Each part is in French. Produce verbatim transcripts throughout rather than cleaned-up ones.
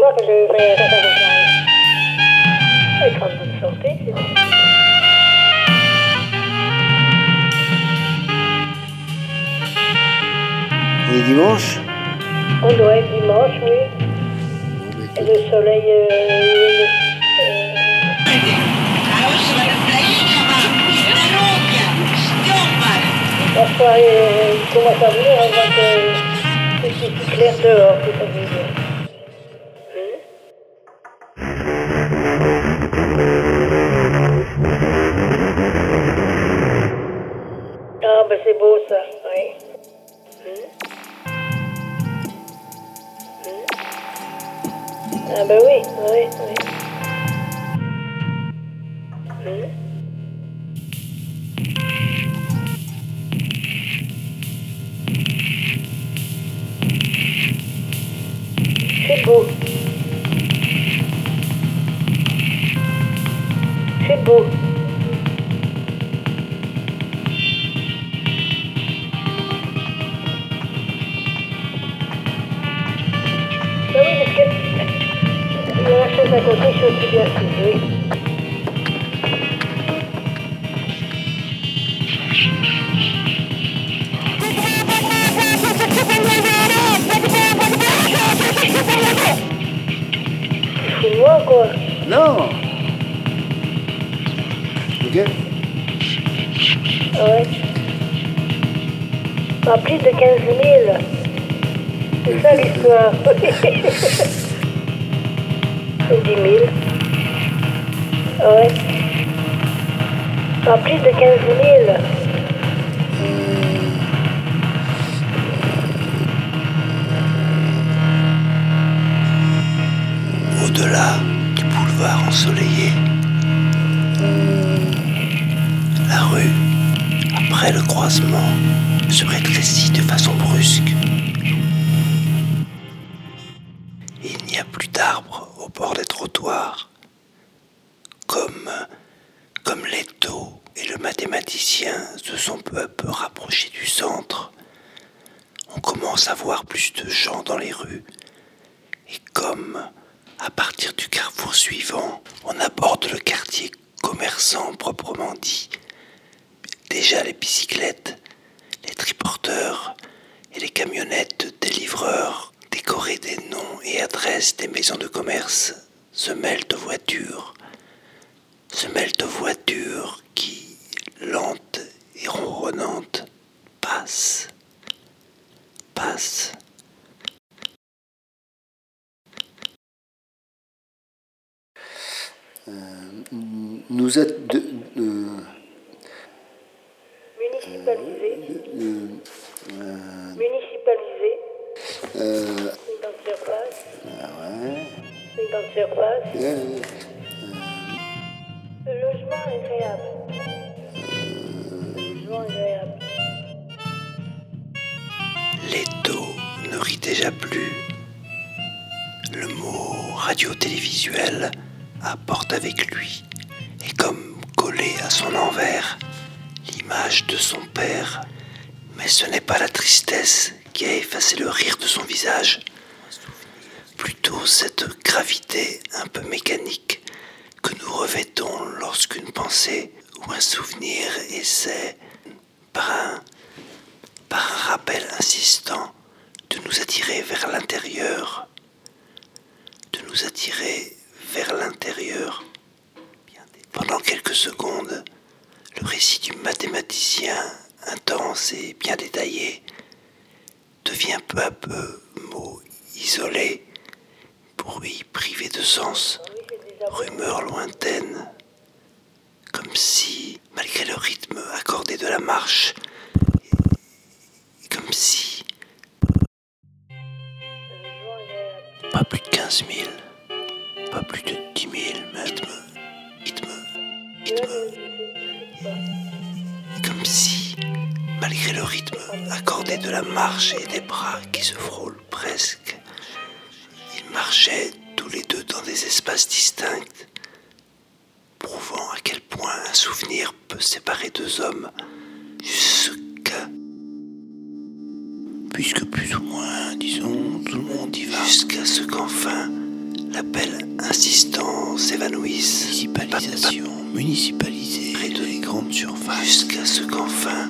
fois que je fais la tête avec moi. Elle sera en bonne santé, c'est bon. On est dimanche? On doit être dimanche, oui. Bon, bah, Et le soleil... Euh, euh, la soirée euh, il commence à venir, on voit que c'est si clair dehors, c'est ça que je veux dire. Ah ben c'est beau ça, oui. Ah ben oui, oui, oui. C'est beau. C'est beau. Ben oui, parce que il y a la chose à côté, je suis aussi bien assise, oui. Tu fous de moi, quoi. non. Ok. Ah ouais. Ah, plus de quinze mille. C'est ça l'histoire. dix mille. Ah ouais. Ah, plus de quinze mille. Au-delà du boulevard ensoleillé, la rue, après le croisement, se rétrécit de façon brusque. Il n'y a plus d'arbres au bord des trottoirs. Comme, comme Leto et le mathématicien se sont peu à peu rapprochés du centre, on commence à voir plus de gens dans les rues. Et comme, à partir du carrefour suivant, on aborde le quartier commerçant proprement dit, déjà les bicyclettes, les triporteurs et les camionnettes des livreurs décorées des noms et adresses des maisons de commerce se mêlent aux voitures, se mêlent aux voitures qui, lentes et ronronnantes, passent, passent. Euh, nous êtes de, euh, Municipalisé. euh, euh, Municipalisé. euh, Une grande surface. ah ouais. Une grande surface. Euh, Le logement agréable. Le logement agréable. Leto ne rit déjà plus. Le mot radio-télévisuel apporte avec lui, et comme collé à son envers, l'image de son père. Mais ce n'est pas la tristesse qui a effacé le rire de son visage, plutôt cette gravité un peu mécanique que nous revêtons lorsqu'une pensée ou un souvenir essaie, par un, par un rappel insistant, de nous attirer vers l'intérieur, de nous attirer vers l'intérieur. Pendant quelques secondes, le récit du mathématicien, intense et bien détaillé, devient peu à peu mot isolé, bruit privé de sens, rumeur lointaine, comme si, malgré le rythme accordé de la marche, comme si, pas plus de quinze mille, pas plus de dix mille, même, rythme, rythme, comme si, malgré le rythme accordé de la marche et des bras qui se frôlent presque, ils marchaient tous les deux dans des espaces distincts, prouvant à quel point un souvenir peut séparer deux hommes jusqu'à... Puisque plus ou moins, disons, tout le monde y va, jusqu'à ce qu'enfin l'appel insistant s'évanouisse. Municipalisation, municipalisée, près de les grandes surfaces, jusqu'à ce qu'enfin,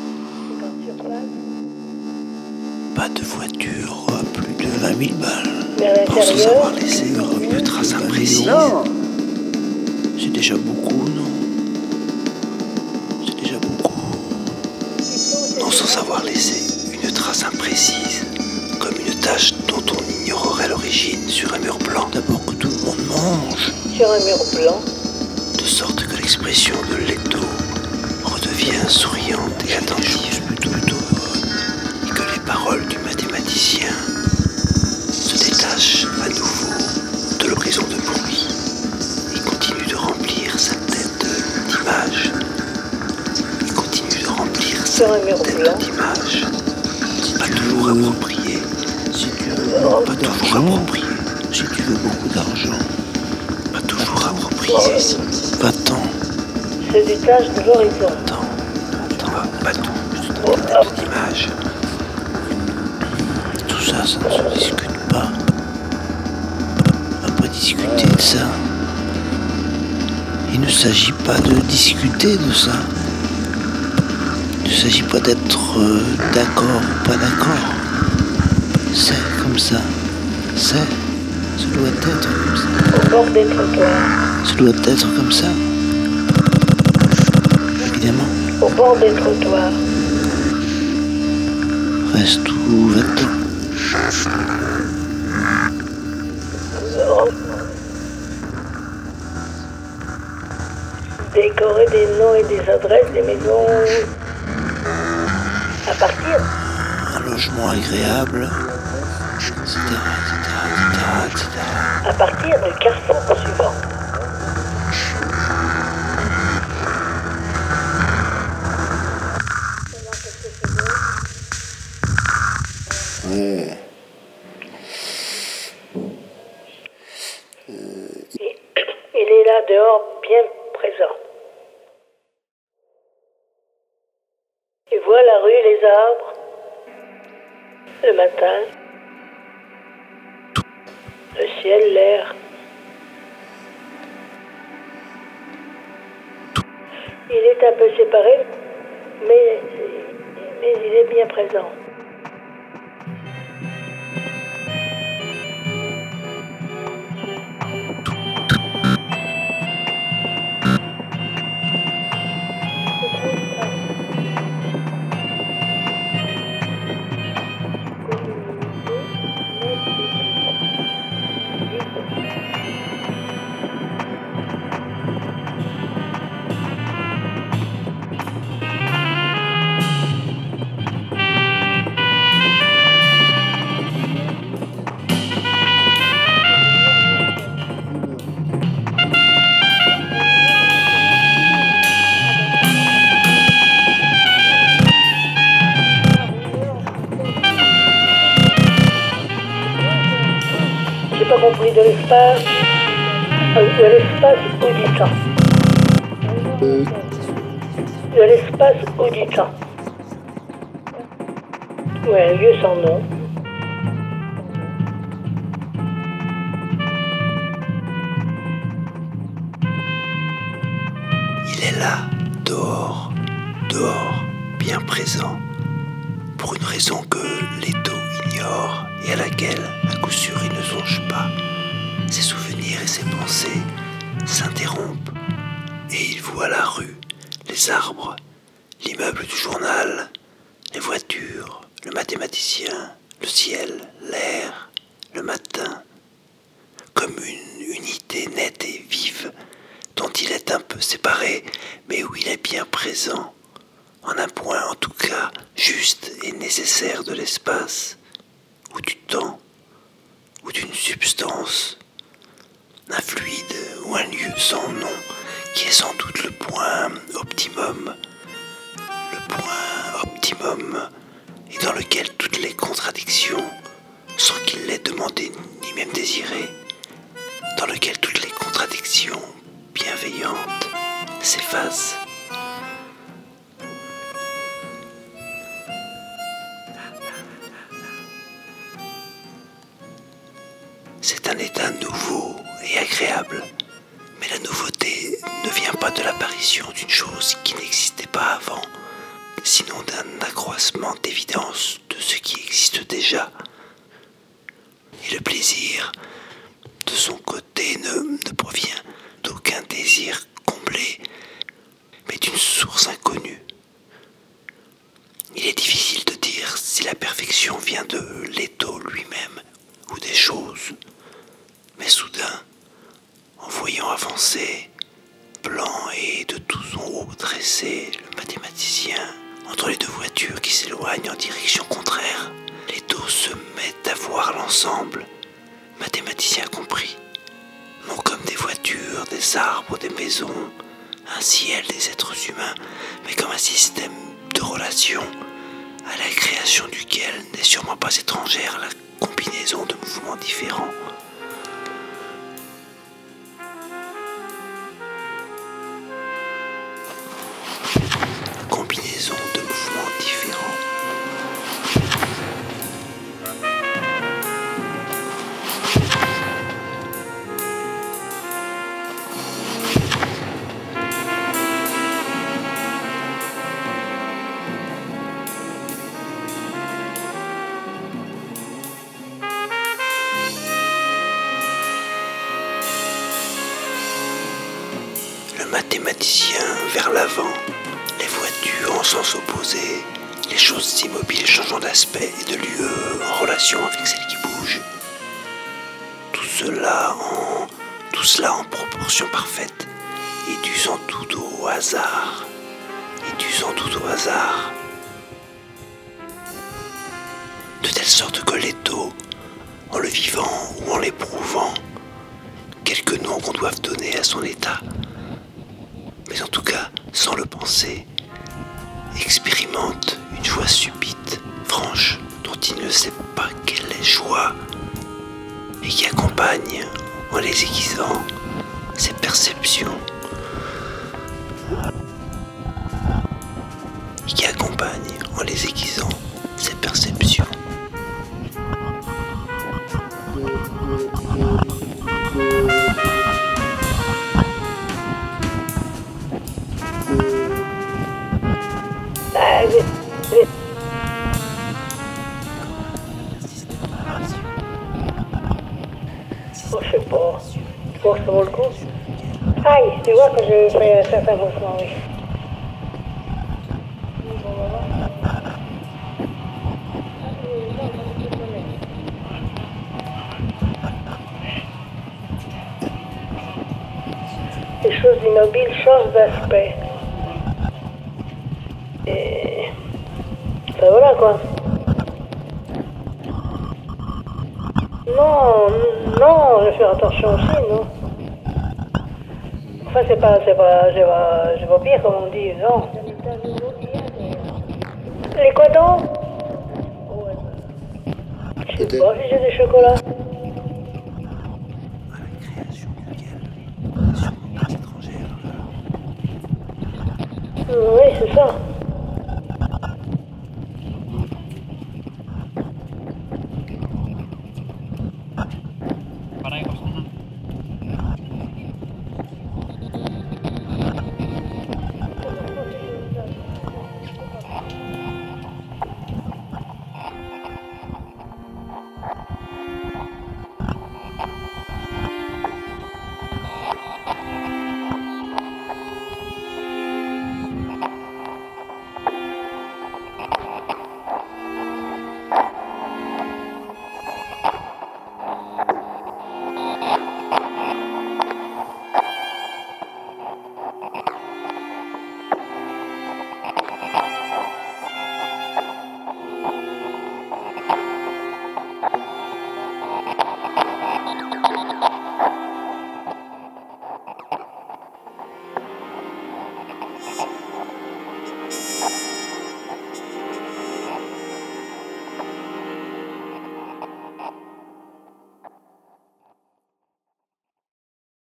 pas de voiture à plus de vingt mille balles. Mais à Pensant l'intérieur, avoir laissé une trace imprécise. Non. C'est déjà beaucoup, non? C'est déjà beaucoup. Non, sans avoir laissé une trace imprécise, comme une tache dont on ignorerait l'origine sur un mur blanc. D'abord que tout le monde mange, sur un mur blanc, de sorte que l'expression de l'étau redevient souriante et attentive, plutôt, plutôt bonne, et que les paroles du mathématicien se détachent à nouveau de l'horizon de bruit et continuent de remplir sa tête d'images. Et continuent de remplir sa sur un mur tête blanc, d'images, pas toujours appropriées, Si tu veux Oh, pas toujours appropriées, si tu veux beaucoup d'argent, pas toujours appropriées, va-t'en, se détache de l'horizon. va-t'en, va-t'en, pas tout, juste Oh, une oh. tête d'image. tout ça, ça ne se discute pas. On va pas discuter de ça. Il ne s'agit pas de discuter de ça. Il ne s'agit pas d'être euh, d'accord ou pas d'accord. C'est comme ça. C'est. Ça doit être comme ça. Au bord des trottoirs, Ça doit être comme ça. Évidemment. au bord des trottoirs, Reste où va-t-on? oh. Décorer des noms et des adresses des maisons à partir Un logement agréable, et cetera, et cetera, et cetera. à partir du carrefour suivant. Ouais. Et- Il est là dehors, bien présent. Il voit la rue, les arbres, le matin, le ciel, l'air. Il est un peu séparé, mais, mais il est bien présent. J'ai pas compris de l'espace, euh, de l'espace ou du temps. De l'espace ou du temps. Ou un lieu sans nom. Il est là, dehors, dehors, bien présent, pour une raison que l'étau ignore et à laquelle, à coup sûr, il ne songe pas. Ses souvenirs et ses pensées s'interrompent et il voit la rue, les arbres, l'immeuble du journal, les voitures, le mathématicien, le ciel, l'air, le matin, comme une unité nette et vive dont il est un peu séparé, mais où il est bien présent, en un point en tout cas juste et nécessaire de l'espace, ou du temps, ou d'une substance, un fluide ou un lieu sans nom, qui est sans doute le point optimum, le point optimum, et dans lequel toutes les contradictions, sans qu'il l'ait demandé ni même désiré, dans lequel toutes les contradictions bienveillantes s'effacent. C'est un état nouveau et agréable. Mais la nouveauté ne vient pas de l'apparition d'une chose qui n'existait pas avant, sinon d'un accroissement d'évidence de ce qui existe déjà. Et le plaisir, de son côté, ne, ne provient d'aucun désir comblé, mais d'une source inconnue. Il est difficile de dire si la perfection vient de l'étau lui-même ou des choses. Mais soudain, en voyant avancer, blanc et de tout son haut dressé, le mathématicien, entre les deux voitures qui s'éloignent en direction contraire, l'étau se met à voir l'ensemble. Mathématicien compris. Non comme des voitures, des arbres, des maisons, un ciel, des êtres humains, mais comme un système de relations à la création duquel n'est sûrement pas étrangère la combinaison de mouvements différents. Combinaison de mouvements différents. Le mathématicien vers l'avant, les voitures en sens opposé, les choses immobiles changeant d'aspect et de lieu en relation avec celles qui bougent. Tout cela en, tout cela en proportion parfaite et dû sans doute au hasard, et dû sans doute au hasard. De telle sorte que l'étau, en le vivant ou en l'éprouvant, quelque nom qu'on doive donner à son état, mais en tout cas, sans le penser, expérimente une joie subite, franche, dont il ne sait pas quelle est joie, et qui accompagne, en les aiguisant, ses perceptions, et qui accompagne, en les aiguisant, ses perceptions. Ah, je, je... Oh, je sais pas. Je crois que ça vaut le coup. Aïe, tu vois que je fais un certain mouvement, oui. Les choses immobiles changent d'aspect. Et ça voilà quoi. Non, non, je vais faire attention aussi, non. Enfin c'est pas, c'est pas, je vais, je vais bien comme on dit, non. Les quoi donc? Je sais pas si j'ai des chocolats. À la création duquel, sûrement pas étrangère. Oui, c'est ça.